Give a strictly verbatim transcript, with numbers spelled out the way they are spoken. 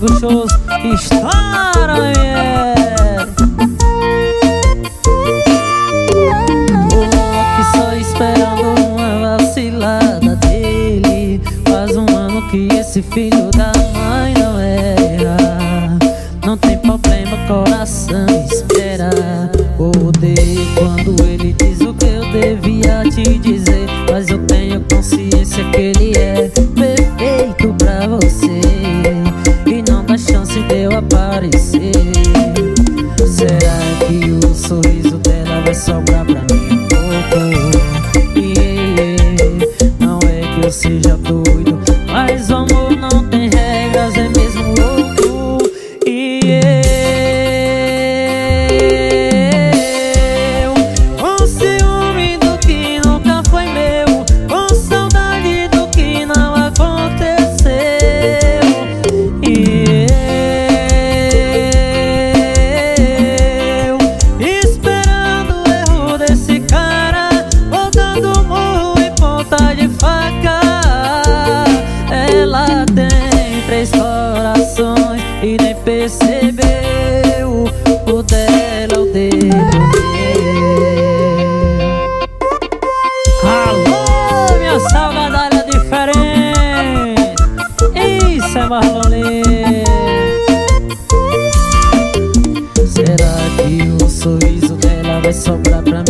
gostoso, estoura, mulher. Tô aqui só esperando uma vacilada dele. Faz um ano que esse filho da mãe não erra. Não tem problema, coração espera. Odeio quando ele diz o que eu devia te dizer, mas eu tenho consciência que ele é perfeito pra você e não dá chance de eu aparecer. Será que o sorriso dela vai sobrar pra mim um pouco? Yeah, yeah. Não é que eu seja doido, mas o amor não tem regras, é mesmo louco. Yeah. Com ciúme do que nunca foi meu, com saudade do que não aconteceu. E eu esperando o erro desse cara, botando murro em ponta de faca. Ela tem três corações e nem percebeu. O dela, o dele, o meu. Alô, minha salgadalha diferente. Isso é Marlonê. Será que o sorriso dela vai sobrar pra